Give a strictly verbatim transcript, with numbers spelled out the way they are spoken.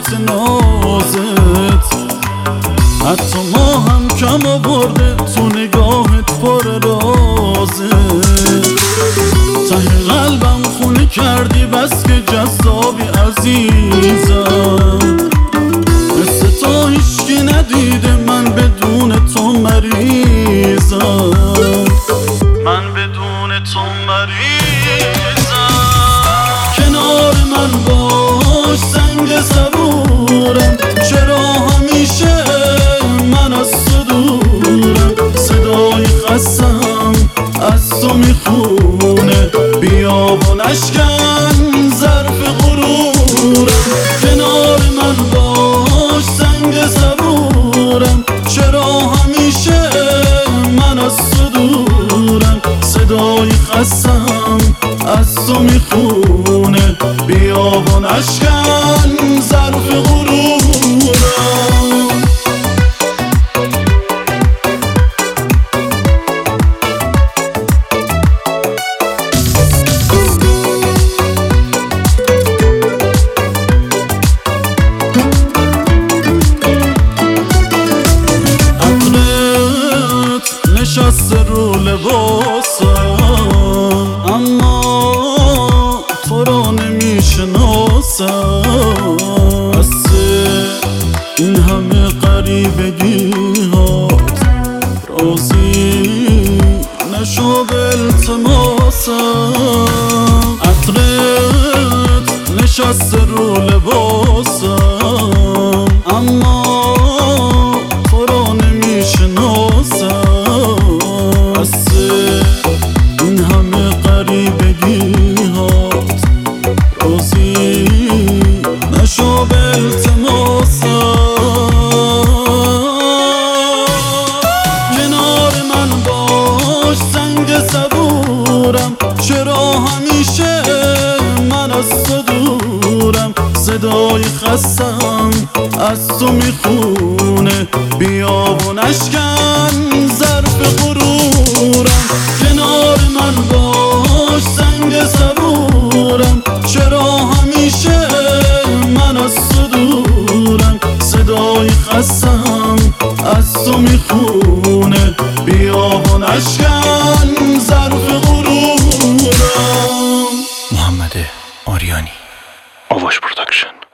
حرکات نازت، حتی ما هم کم آورده تو نگاهت پر رازه. ته قلبم خونه کردی بس که جذابی عزیزم، مثل تو هیچکی ندیده من بدون تو مریضم، من بدون تو مریضم. کنار من باش سنگ صبورم، چرا همیشه من از تو دورم؟ صدای خستم از تو میخونه، بیا و نشکن ظرف غرورم. کنار من باش سنگ صبورم، چرا همیشه من از تو دورم؟ صدای خستم از تو میخونه، بیا و نشکن ظرف غرورم. نشسته رو لباسم، اما تو رو نمیشناسم. بسه این همه غریبگی هات، راضی نشو به التماسم. عطرت نشسته رو لباسم، اما تو رو نمیشناسم. این همه غریبگی هات، راضی نشو به التماسم. کنار من باش سنگ صبورم، چرا همیشه من از تو دورم؟ صدای خستم از تو میخونه، بیا و نشکن ظرف غرورم. کنار من باش سنگ صبورم، چرا همیشه من از تو دورم؟ صدای خستم از تو میخونه، بیا و نشکن ظرف غرورم. محمد آریانی، آواش پروداکشن.